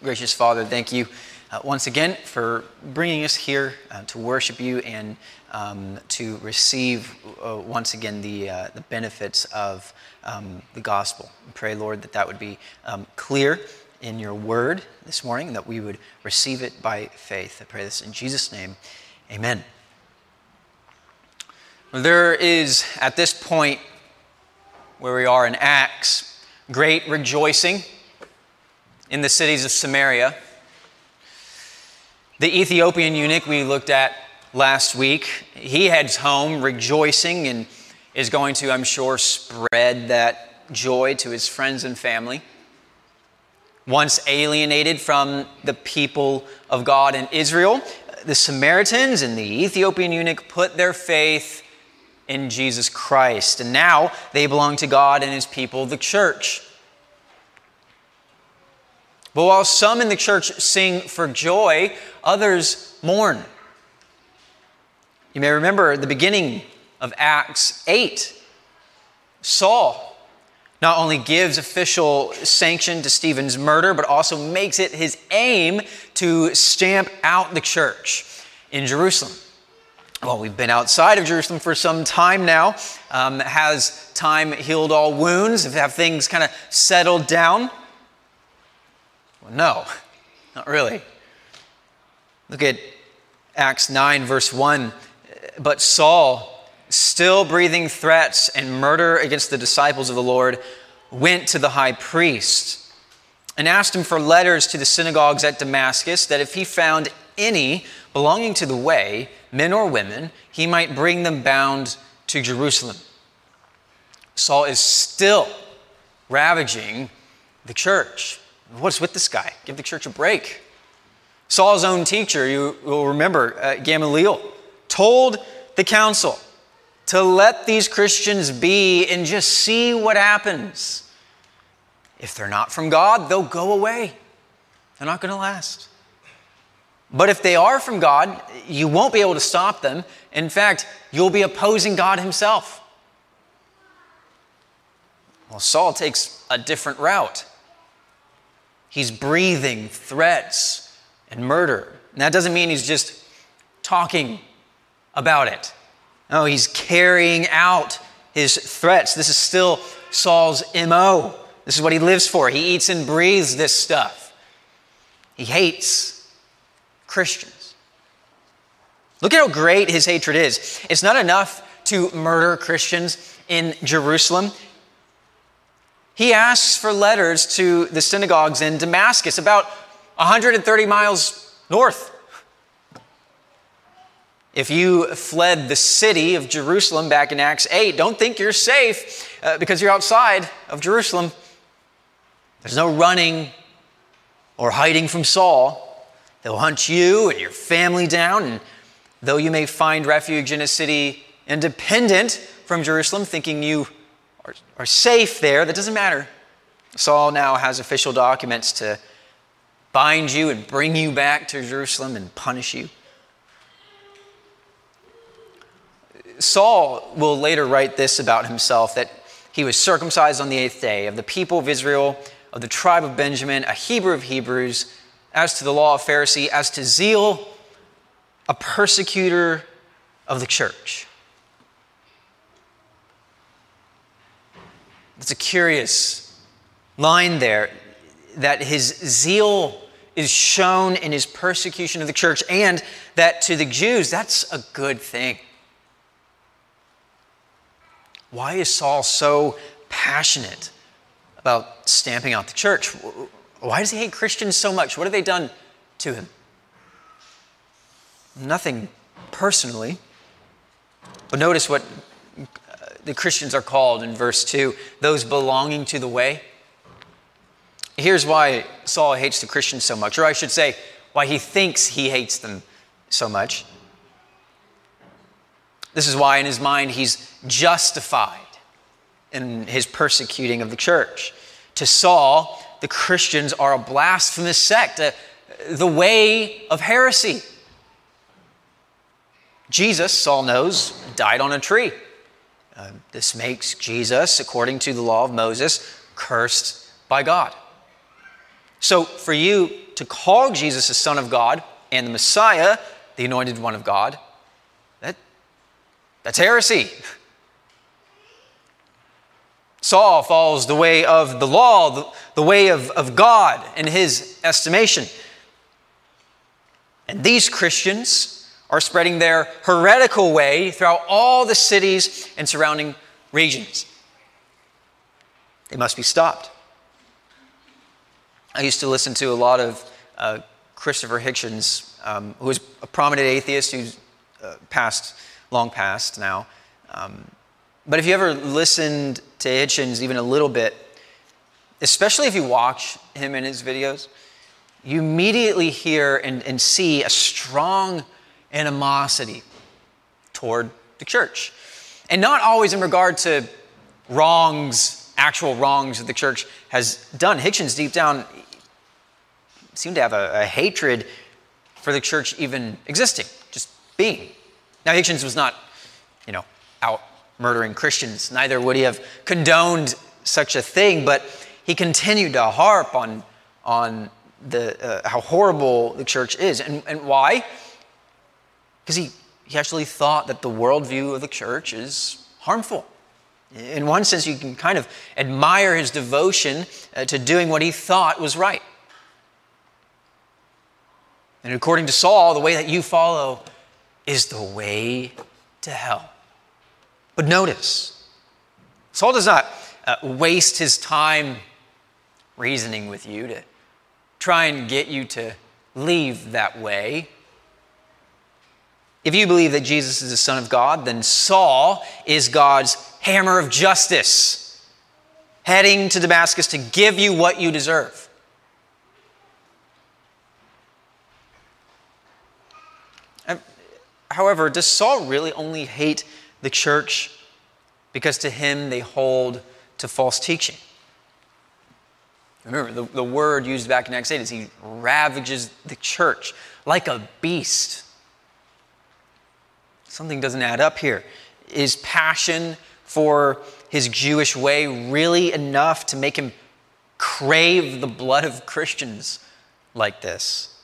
Gracious Father, thank you once again for bringing us here to worship you and to receive once again the benefits of the gospel. I pray, Lord, that would be clear in your word this morning and that we would receive it by faith. I pray this in Jesus' name. Amen. There is, at this point where we are in Acts, great rejoicing in the cities of Samaria. The Ethiopian eunuch we looked at last week, he heads home rejoicing and is going to, I'm sure, spread that joy to his friends and family. Once alienated from the people of God in Israel, the Samaritans and the Ethiopian eunuch put their faith in Jesus Christ. And now they belong to God and his people, the church. But while some in the church sing for joy, others mourn. You may remember the beginning of Acts 8. Saul not only gives official sanction to Stephen's murder, but also makes it his aim to stamp out the church in Jerusalem. Well, we've been outside of Jerusalem for some time now. Has time healed all wounds? Have things kind of settled down? Well, no, not really. Look at Acts 9, verse 1. But Saul, still breathing threats and murder against the disciples of the Lord, went to the high priest and asked him for letters to the synagogues at Damascus, that if he found any belonging to the way, men or women, he might bring them bound to Jerusalem. Saul is still ravaging the church. What's with this guy? Give the church a break. Saul's own teacher, you will remember, Gamaliel, told the council to let these Christians be and just see what happens. If they're not from God, they'll go away. They're not going to last. But if they are from God, you won't be able to stop them. In fact, you'll be opposing God himself. Well, Saul takes a different route. He's breathing threats and murder. And that doesn't mean he's just talking about it. No, he's carrying out his threats. This is still Saul's MO. This is what he lives for. He eats and breathes this stuff. He hates Christians. Look at how great his hatred is. It's not enough to murder Christians in Jerusalem. He asks for letters to the synagogues in Damascus, about 130 miles north. If you fled the city of Jerusalem back in Acts 8, don't think you're safe because you're outside of Jerusalem. There's no running or hiding from Saul. He'll hunt you and your family down, and though you may find refuge in a city independent from Jerusalem, thinking you are safe there, that doesn't matter. Saul now has official documents to bind you and bring you back to Jerusalem and punish you. Saul will later write this about himself, that he was circumcised on the 8th day, of the people of Israel, of the tribe of Benjamin, a Hebrew of Hebrews, as to the law of Pharisee, as to zeal, a persecutor of the church. It's a curious line there, that his zeal is shown in his persecution of the church, and that to the Jews, that's a good thing. Why is Saul so passionate about stamping out the church? Why does he hate Christians so much? What have they done to him? Nothing personally. But notice what the Christians are called in verse 2, those belonging to the way. Here's why Saul hates the Christians so much, or I should say, why he thinks he hates them so much. This is why in his mind he's justified in his persecuting of the church. To Saul, the Christians are a blasphemous sect, the way of heresy. Jesus, Saul knows, died on a tree. This makes Jesus, according to the law of Moses, cursed by God. So for you to call Jesus the Son of God and the Messiah, the anointed one of God, that's heresy. Saul follows the way of the law, the way of God in his estimation. And these Christians are spreading their heretical way throughout all the cities and surrounding regions. They must be stopped. I used to listen to a lot of Christopher Hitchens, who is a prominent atheist who's long past now. But if you ever listened to Hitchens even a little bit, especially if you watch him in his videos, you immediately hear and see a strong animosity toward the church. And not always in regard to actual wrongs that the church has done. Hitchens, deep down, seemed to have a hatred for the church even existing, just being. Now, Hitchens was not, out murdering Christians. Neither would he have condoned such a thing, but he continued to harp on how horrible the church is. And why? Because he actually thought that the worldview of the church is harmful. In one sense, you can kind of admire his devotion to doing what he thought was right. And according to Saul, the way that you follow is the way to hell. But notice, Saul does not waste his time reasoning with you to try and get you to leave that way. If you believe that Jesus is the Son of God, then Saul is God's hammer of justice, heading to Damascus to give you what you deserve. However, does Saul really only hate the church because to him they hold to false teaching? Remember, the word used back in Acts 8 is he ravages the church like a beast. Something doesn't add up here. Is passion for his Jewish way really enough to make him crave the blood of Christians like this?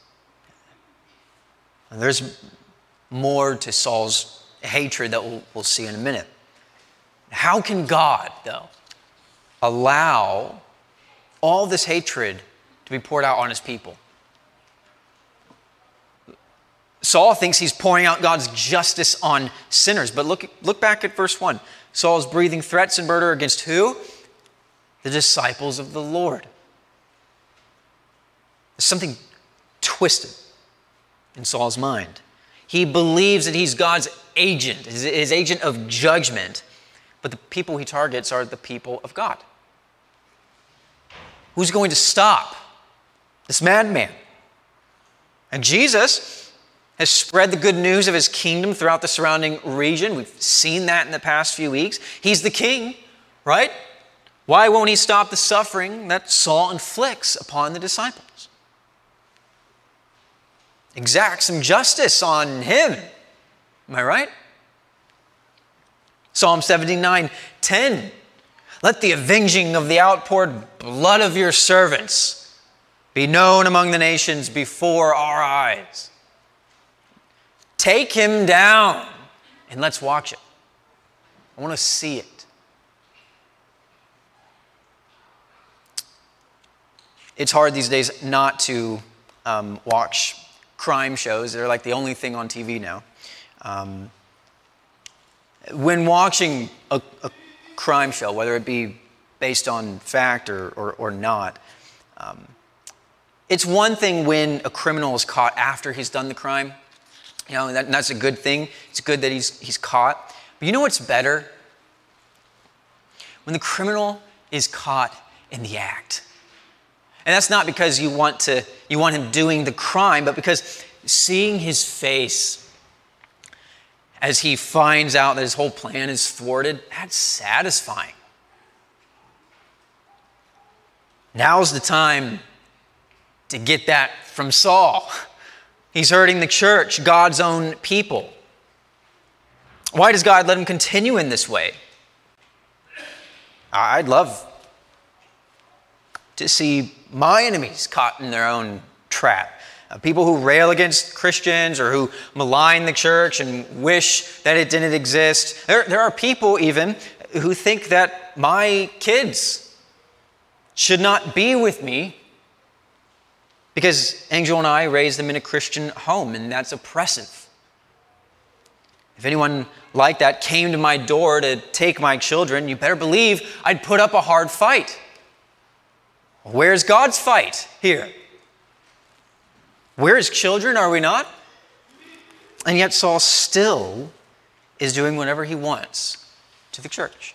And there's more to Saul's hatred that we'll see in a minute. How can God, though, allow all this hatred to be poured out on his people? Saul thinks he's pouring out God's justice on sinners. But look back at verse 1. Saul is breathing threats and murder against who? The disciples of the Lord. There's something twisted in Saul's mind. He believes that he's God's agent, his agent of judgment. But the people he targets are the people of God. Who's going to stop this madman? And Jesus has spread the good news of his kingdom throughout the surrounding region. We've seen that in the past few weeks. He's the king, right? Why won't he stop the suffering that Saul inflicts upon the disciples? Exact some justice on him. Am I right? Psalm 79:10. Let the avenging of the outpoured blood of your servants be known among the nations before our eyes. Take him down and let's watch it. I want to see it. It's hard these days not to watch crime shows. They're like the only thing on TV now. When watching a crime show, whether it be based on fact or not, it's one thing when a criminal is caught after he's done the crime. That's a good thing. It's good that he's caught. But you know what's better? When the criminal is caught in the act. And that's not because you want him doing the crime, but because seeing his face as he finds out that his whole plan is thwarted, that's satisfying. Now's the time to get that from Saul. He's hurting the church, God's own people. Why does God let him continue in this way? I'd love to see my enemies caught in their own trap. People who rail against Christians or who malign the church and wish that it didn't exist. There are people even who think that my kids should not be with me because Angel and I raised them in a Christian home, and that's oppressive. If anyone like that came to my door to take my children, you better believe I'd put up a hard fight. Where's God's fight here? We're his children, are we not? And yet Saul still is doing whatever he wants to the church.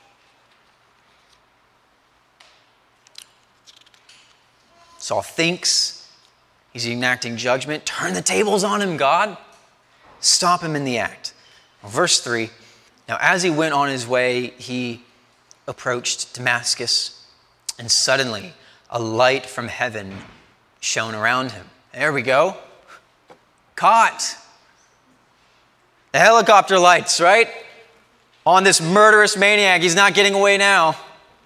Saul thinks he's enacting judgment. Turn the tables on him, God. Stop him in the act. Verse 3, now as he went on his way, he approached Damascus, and suddenly a light from heaven shone around him. There we go. Caught. The helicopter lights, right? On this murderous maniac. He's not getting away now.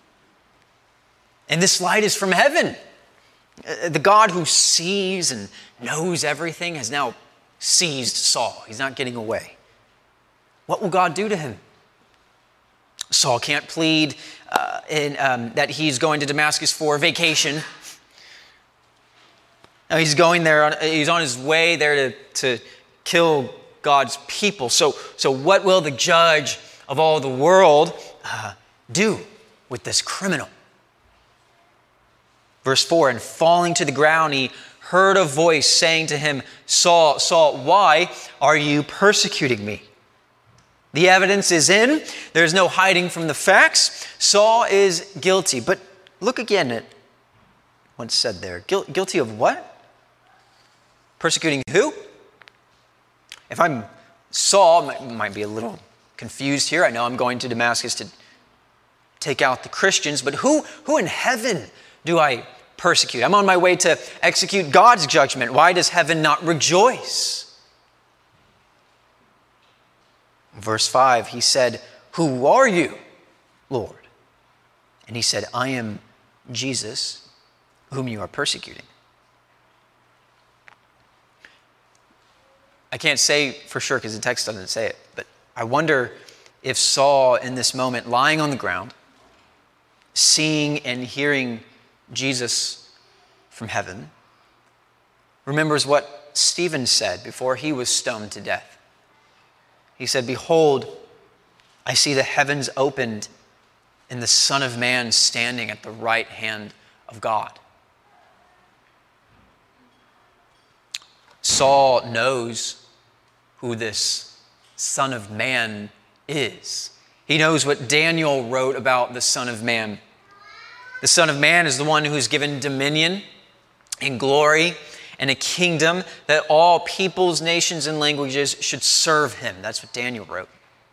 And this light is from heaven. The God who sees and knows everything has now seized Saul. He's not getting away. What will God do to him? Saul can't plead that he's going to Damascus for vacation. No, he's going there. He's on his way there to kill God's people. So what will the judge of all the world do with this criminal? Verse 4, and falling to the ground, he heard a voice saying to him, Saul, Saul, why are you persecuting me? The evidence is in. There's no hiding from the facts. Saul is guilty. But look again at what's said there. Guilty of what? Persecuting who? If I'm Saul, I might be a little confused here. I know I'm going to Damascus to take out the Christians, but who in heaven do I persecute? I'm on my way to execute God's judgment. Why does heaven not rejoice? Verse 5, he said, who are you, Lord? And he said, I am Jesus, whom you are persecuting. I can't say for sure because the text doesn't say it, but I wonder if Saul in this moment, lying on the ground, seeing and hearing Jesus from heaven, remembers what Stephen said before he was stoned to death. He said, behold, I see the heavens opened and the Son of Man standing at the right hand of God. Saul knows who this Son of Man is. He knows what Daniel wrote about the Son of Man. The Son of Man is the one who's given dominion and glory and a kingdom that all peoples, nations, and languages should serve him. That's what Daniel wrote.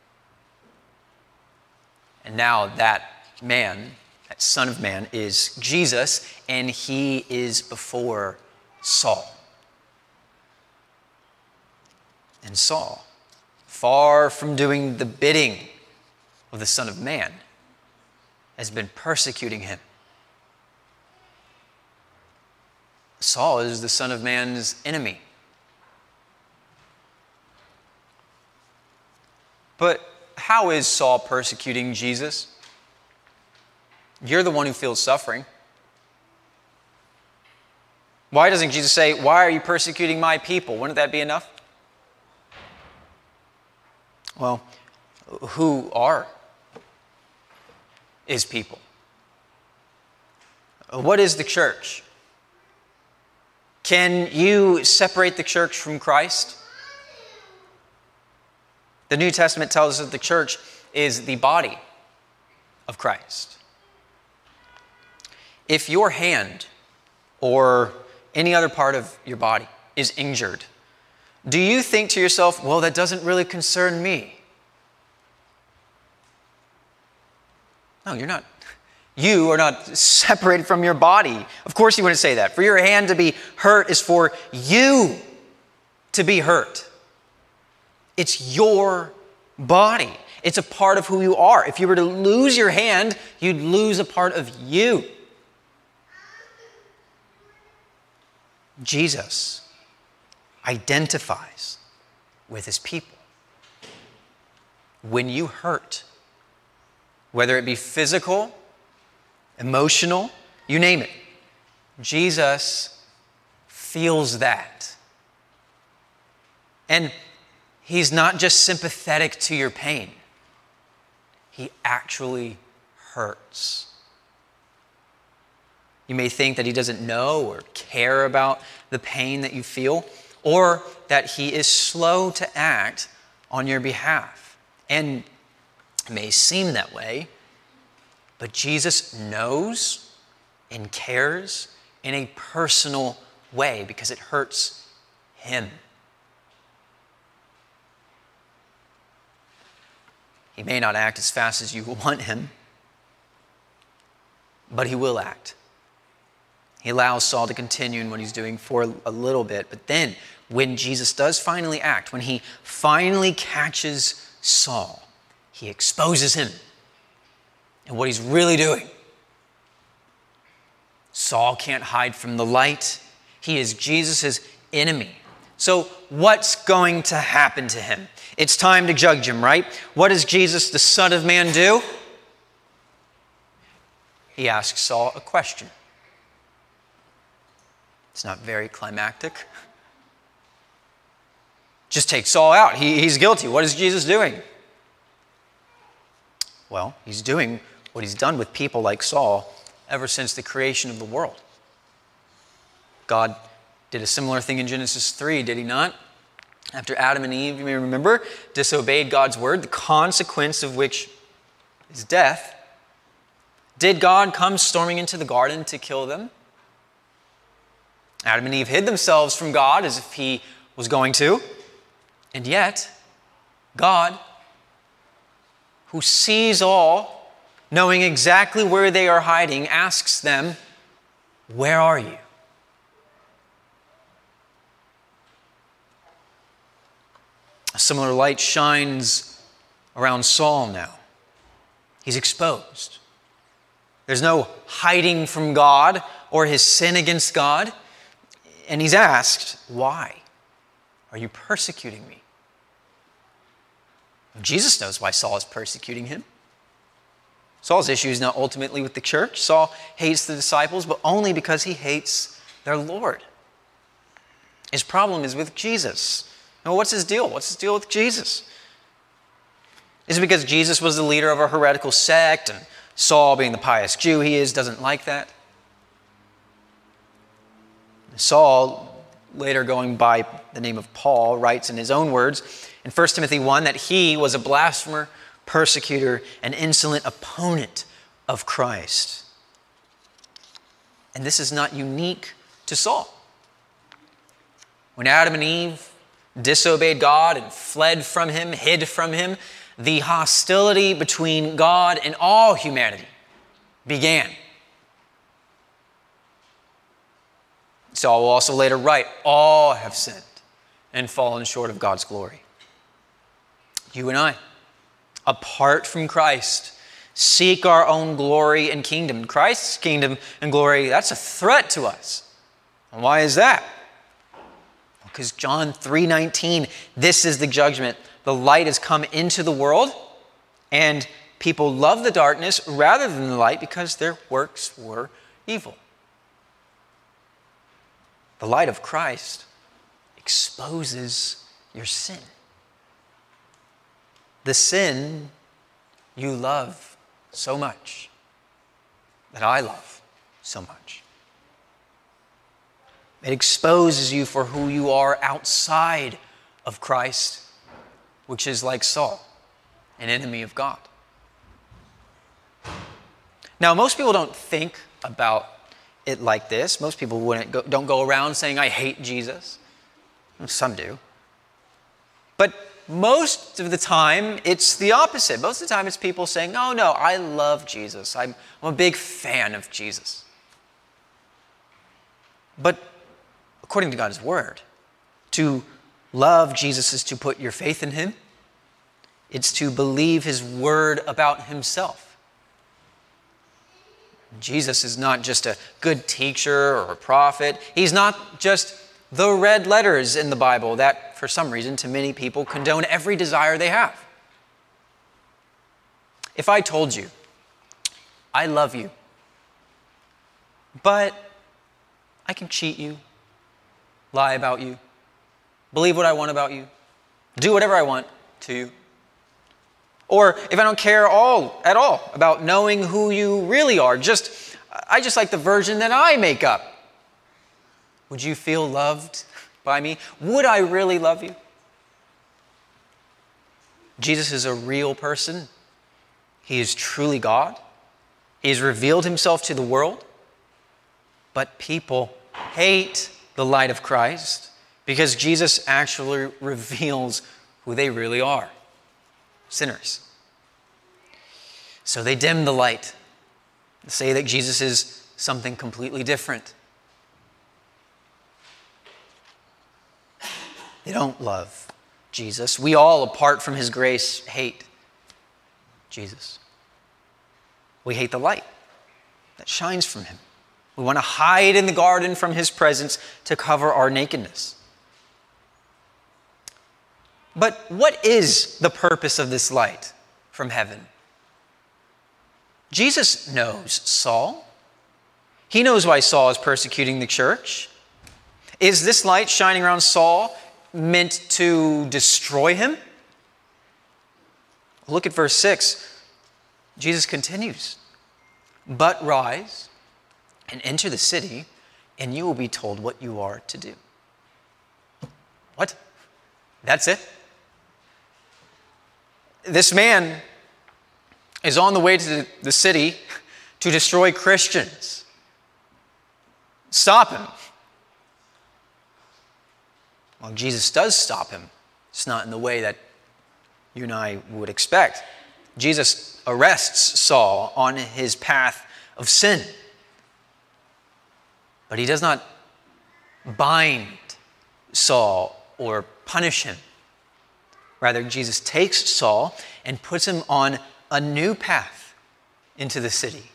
And now that man, that Son of Man, is Jesus, and he is before Saul. And Saul, far from doing the bidding of the Son of Man, has been persecuting him. Saul is the Son of Man's enemy. But how is Saul persecuting Jesus? You're the one who feels suffering. Why doesn't Jesus say, why are you persecuting my people? Wouldn't that be enough? Well, who are his people? What is the church? Can you separate the church from Christ? The New Testament tells us that the church is the body of Christ. If your hand or any other part of your body is injured, do you think to yourself, well, that doesn't really concern me? No, you're not. You are not separated from your body. Of course you wouldn't say that. For your hand to be hurt is for you to be hurt. It's your body. It's a part of who you are. If you were to lose your hand, you'd lose a part of you. Jesus identifies with his people. When you hurt, whether it be physical, emotional, you name it, Jesus feels that. And he's not just sympathetic to your pain. He actually hurts. You may think that he doesn't know or care about the pain that you feel, or that he is slow to act on your behalf. And it may seem that way, but Jesus knows and cares in a personal way because it hurts him. He may not act as fast as you want him, but he will act. He allows Saul to continue in what he's doing for a little bit, but then when Jesus does finally act, when he finally catches Saul, he exposes him and what he's really doing. Saul can't hide from the light. He is Jesus' enemy. So what's going to happen to him? It's time to judge him, right? What does Jesus, the Son of Man, do? He asks Saul a question. It's not very climactic. Just take Saul out. He's guilty. What is Jesus doing? Well, he's doing what he's done with people like Saul ever since the creation of the world. God did a similar thing in Genesis 3, did he not? After Adam and Eve, you may remember, disobeyed God's word, the consequence of which is death. Did God come storming into the garden to kill them? Adam and Eve hid themselves from God as if he was going to. And yet, God, who sees all, knowing exactly where they are hiding, asks them, "Where are you?" A similar light shines around Saul now. He's exposed. There's no hiding from God or his sin against God. And he's asked, "Why are you persecuting me?" Jesus knows why Saul is persecuting him. Saul's issue is not ultimately with the church. Saul hates the disciples, but only because he hates their Lord. His problem is with Jesus. Now, what's his deal? What's his deal with Jesus? Is it because Jesus was the leader of a heretical sect and Saul, being the pious Jew he is, doesn't like that? Saul, later going by the name of Paul, writes in his own words in 1 Timothy 1 that he was a blasphemer, persecutor, and insolent opponent of Christ. And this is not unique to Saul. When Adam and Eve disobeyed God and fled from him, hid from him, the hostility between God and all humanity began. Saul will also later write, all have sinned and fallen short of God's glory. You and I, apart from Christ, seek our own glory and kingdom. Christ's kingdom and glory, that's a threat to us. And why is that? Because John 3:19, this is the judgment. The light has come into the world, and people love the darkness rather than the light because their works were evil. The light of Christ exposes your sin. The sin you love so much, that I love so much. It exposes you for who you are outside of Christ, which is like Saul, an enemy of God. Now, most people don't think about it like this. Most people don't go around saying, "I hate Jesus." Some do. But most of the time, it's the opposite. Most of the time, it's people saying, no, I love Jesus. I'm a big fan of Jesus. But according to God's word, to love Jesus is to put your faith in him. It's to believe his word about himself. Jesus is not just a good teacher or a prophet. He's not just the red letters in the Bible that, for some reason, to many people, condone every desire they have. If I told you, I love you, but I can cheat you, lie about you, believe what I want about you, do whatever I want to you, or if I don't care at all about knowing who you really are, I just like the version that I make up, would you feel loved by me? Would I really love you? Jesus is a real person. He is truly God. He has revealed himself to the world. But people hate the light of Christ because Jesus actually reveals who they really are. Sinners. So they dim the light. They say that Jesus is something completely different. They don't love Jesus. We all, apart from his grace, hate Jesus. We hate the light that shines from him. We want to hide in the garden from his presence to cover our nakedness. But what is the purpose of this light from heaven? Jesus knows Saul. He knows why Saul is persecuting the church. Is this light shining around Saul meant to destroy him? Look at verse 6. Jesus continues, "But rise and enter the city, and you will be told what you are to do." What? That's it? This man is on the way to the city to destroy Christians. Stop him. Well, Jesus does stop him. It's not in the way that you and I would expect. Jesus arrests Saul on his path of sin. But he does not bind Saul or punish him. Rather, Jesus takes Saul and puts him on a new path into the city.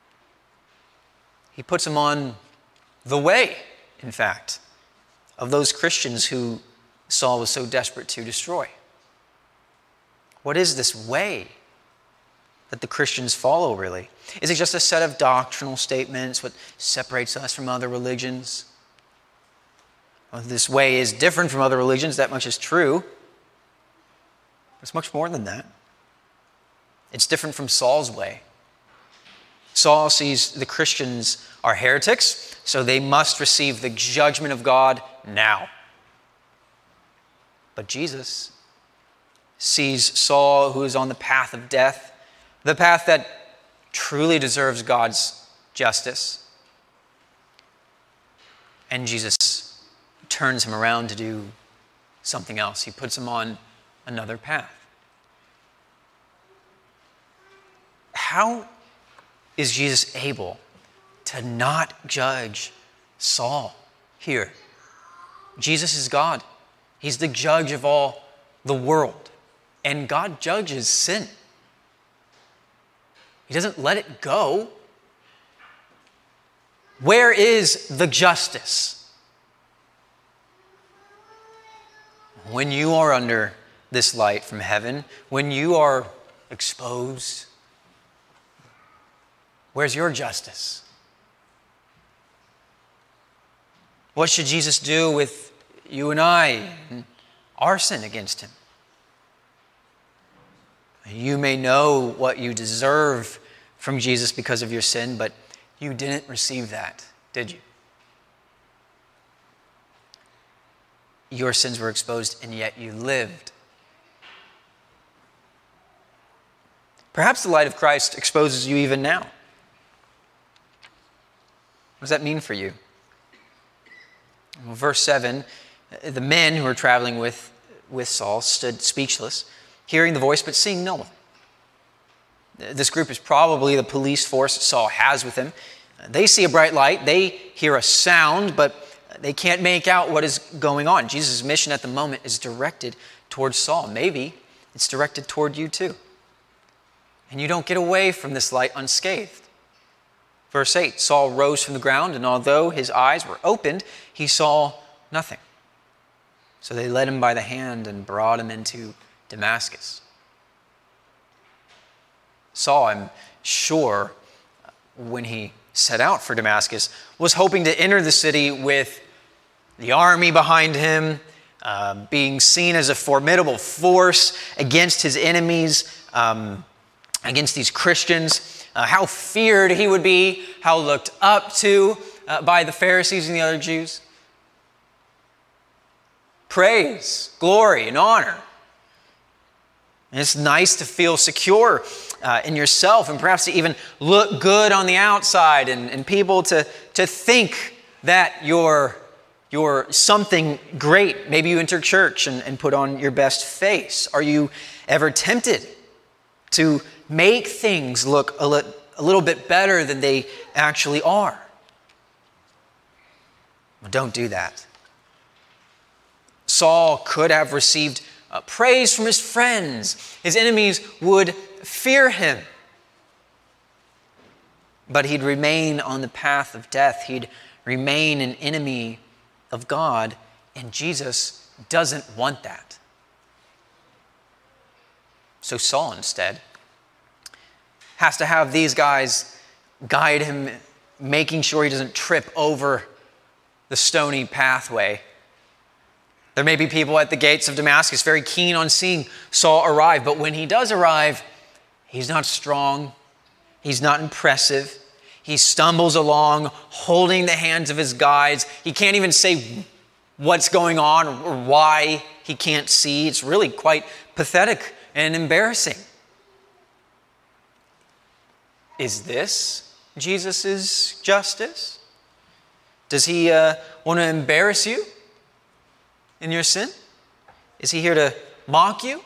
He puts him on the way, in fact, of those Christians who Saul was so desperate to destroy. What is this way that the Christians follow, really? Is it just a set of doctrinal statements, what separates us from other religions? Well, this way is different from other religions, that much is true. It's much more than that. It's different from Saul's way. Saul sees the Christians are heretics, so they must receive the judgment of God now. But Jesus sees Saul, who is on the path of death, the path that truly deserves God's justice. And Jesus turns him around to do something else. He puts him on another path. How is Jesus able to not judge Saul here? Jesus is God. He's the judge of all the world. And God judges sin. He doesn't let it go. Where is the justice? When you are under this light from heaven, when you are exposed, where's your justice? What should Jesus do with you and I and our sin against him? You may know what you deserve from Jesus because of your sin, but you didn't receive that, did you? Your sins were exposed, and yet you lived. Perhaps the light of Christ exposes you even now. What does that mean for you? Well, verse 7, the men who were traveling with Saul stood speechless, hearing the voice but seeing no one. This group is probably the police force Saul has with him. They see a bright light, they hear a sound, but they can't make out what is going on. Jesus' mission at the moment is directed towards Saul. Maybe it's directed toward you too. And you don't get away from this light unscathed. Verse 8, Saul rose from the ground, and although his eyes were opened, he saw nothing. So they led him by the hand and brought him into Damascus. Saul, I'm sure, when he set out for Damascus, was hoping to enter the city with the army behind him, being seen as a formidable force against his enemies, against these Christians. How feared he would be, how looked up to by the Pharisees and the other Jews. Praise, glory, and honor. And it's nice to feel secure in yourself and perhaps to even look good on the outside and people to think that you're something great. Maybe you enter church and put on your best face. Are you ever tempted to make things look a little bit better than they actually are? Well, don't do that. Saul could have received praise from his friends. His enemies would fear him. But he'd remain on the path of death. He'd remain an enemy of God, and Jesus doesn't want that. So Saul instead has to have these guys guide him, making sure he doesn't trip over the stony pathway. There may be people at the gates of Damascus very keen on seeing Saul arrive, but when he does arrive, he's not strong, he's not impressive. He stumbles along, holding the hands of his guides. He can't even say what's going on or why he can't see. It's really quite pathetic and embarrassing. Is this Jesus' justice? Does he want to embarrass you in your sin? Is he here to mock you?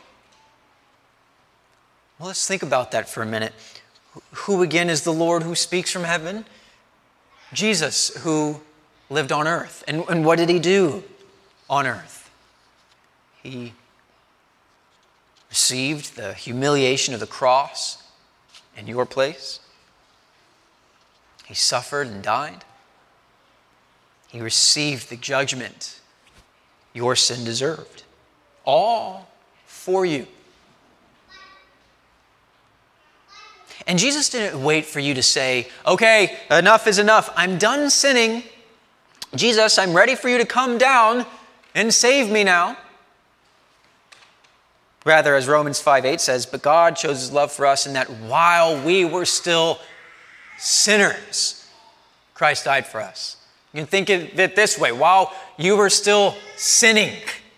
Well, let's think about that for a minute. Who again is the Lord who speaks from heaven? Jesus, who lived on earth. And what did he do on earth? He received the humiliation of the cross in your place. He suffered and died. He received the judgment your sin deserved. All for you. And Jesus didn't wait for you to say, okay, enough is enough. I'm done sinning. Jesus, I'm ready for you to come down and save me now. Rather, as Romans 5:8 says, but God shows his love for us in that while we were still sinners, Christ died for us. You can think of it this way. While you were still sinning,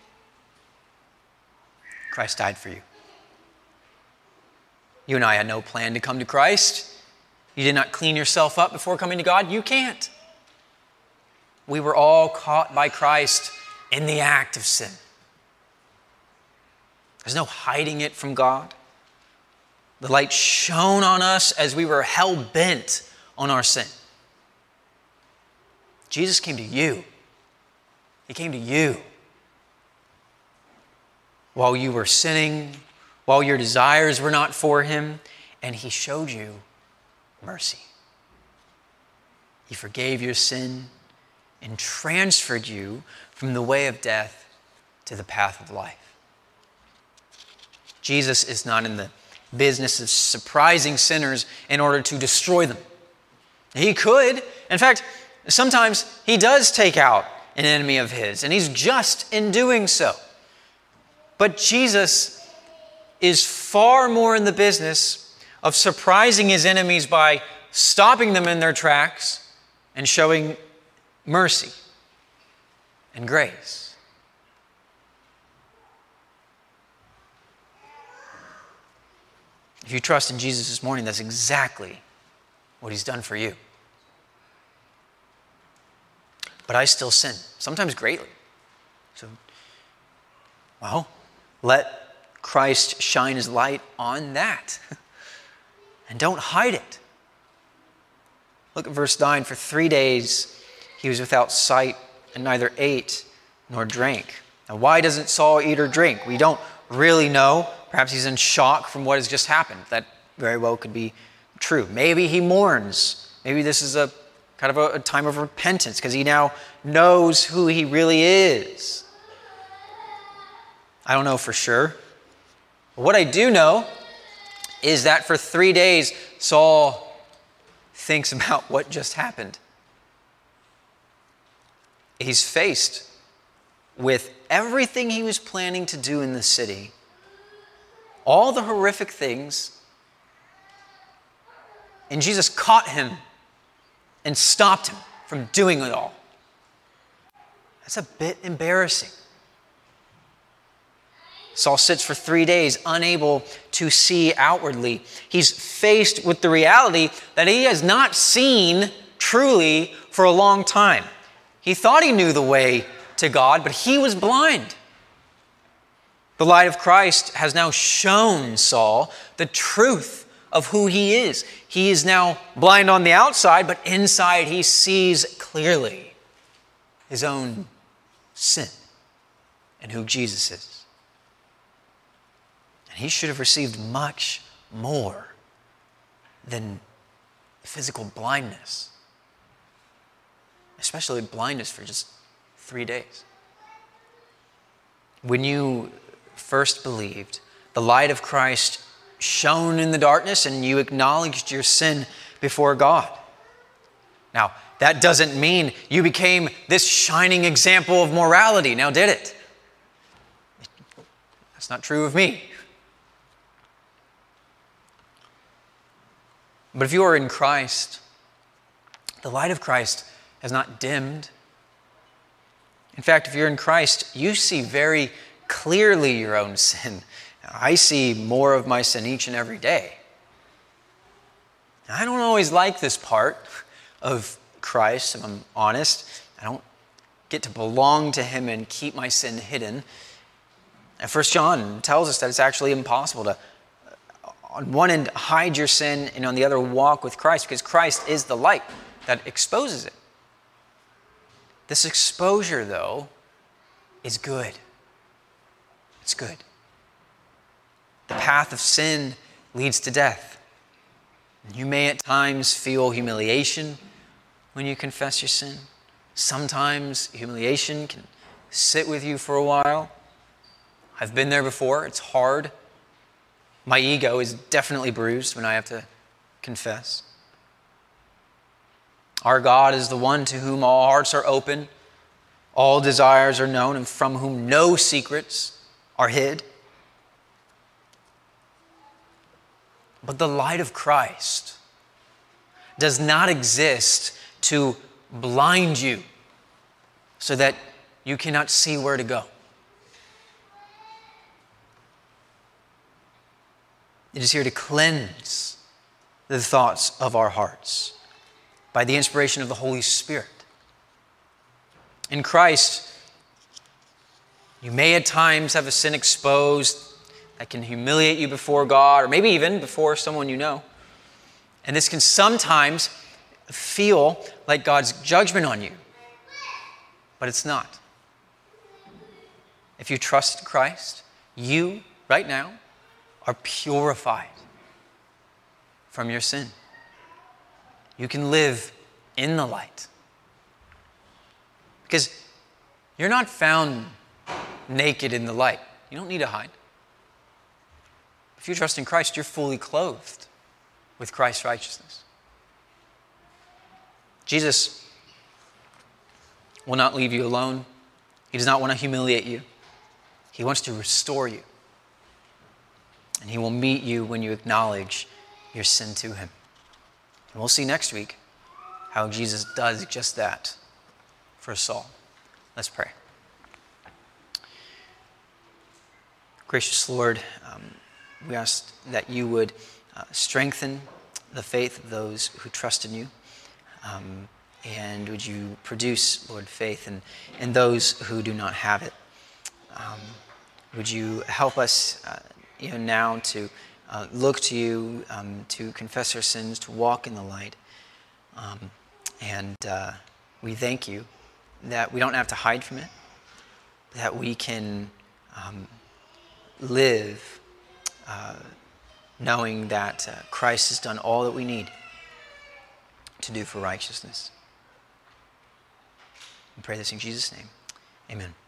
Christ died for you. You and I had no plan to come to Christ. You did not clean yourself up before coming to God. You can't. We were all caught by Christ in the act of sin. There's no hiding it from God. The light shone on us as we were hell-bent on our sin. Jesus came to you. He came to you while you were sinning, while your desires were not for him, and he showed you mercy. He forgave your sin and transferred you from the way of death to the path of life. Jesus is not in the business of surprising sinners in order to destroy them. He could. In fact, sometimes he does take out an enemy of his, and he's just in doing so. But Jesus is far more in the business of surprising his enemies by stopping them in their tracks and showing mercy and grace. If you trust in Jesus this morning, that's exactly what he's done for you. But I still sin, sometimes greatly. So, well, let Christ shine his light on that. And don't hide it. Look at verse 9. For 3 days he was without sight and neither ate nor drank. Now, why doesn't Saul eat or drink? We don't really know. Perhaps he's in shock from what has just happened. That very well could be true. Maybe he mourns Maybe this is a kind of a time of repentance because he now knows who he really is. I don't know for sure. But what I do know is that for 3 days, Saul thinks about what just happened. He's faced with everything he was planning to do in the city, all the horrific things, and Jesus caught him and stopped him from doing it all. That's a bit embarrassing. Saul sits for 3 days unable to see outwardly. He's faced with the reality that he has not seen truly for a long time. He thought he knew the way to God, but he was blind. The light of Christ has now shown Saul the truth of who he is. He is now blind on the outside, but inside he sees clearly his own sin and who Jesus is. And he should have received much more than physical blindness, especially blindness for just 3 days. When you first believed, the light of Christ shone in the darkness and you acknowledged your sin before God. Now, that doesn't mean you became this shining example of morality, now did it? That's not true of me. But if you are in Christ, the light of Christ has not dimmed. In fact, if you're in Christ, you see very clearly your own sin. I see more of my sin each and every day. I don't always like this part of Christ, if I'm honest. I don't get to belong to him and keep my sin hidden. And 1 John tells us that it's actually impossible to, on one end, hide your sin, and on the other, walk with Christ, because Christ is the light that exposes it. This exposure, though, is good. It's good. The path of sin leads to death. You may at times feel humiliation when you confess your sin. Sometimes humiliation can sit with you for a while. I've been there before. It's hard. My ego is definitely bruised when I have to confess. Our God is the one to whom all hearts are open, all desires are known, and from whom no secrets are hid. But the light of Christ does not exist to blind you so that you cannot see where to go. It is here to cleanse the thoughts of our hearts by the inspiration of the Holy Spirit. In Christ, you may at times have a sin exposed that can humiliate you before God, or maybe even before someone you know. And this can sometimes feel like God's judgment on you, but it's not. If you trust Christ, you, right now, are purified from your sin. You can live in the light. Because you're not found naked in the light. You don't need to hide. If you trust in Christ, you're fully clothed with Christ's righteousness. Jesus will not leave you alone. He does not want to humiliate you. He wants to restore you. And he will meet you when you acknowledge your sin to him. And we'll see next week how Jesus does just that for Saul. Let's pray. Gracious Lord, we ask that you would strengthen the faith of those who trust in you. And would you produce, Lord, faith in those who do not have it. Would you help us now to look to you, to confess our sins, to walk in the light. And we thank you that we don't have to hide from it, that we can live knowing that Christ has done all that we need to do for righteousness. We pray this in Jesus' name. Amen.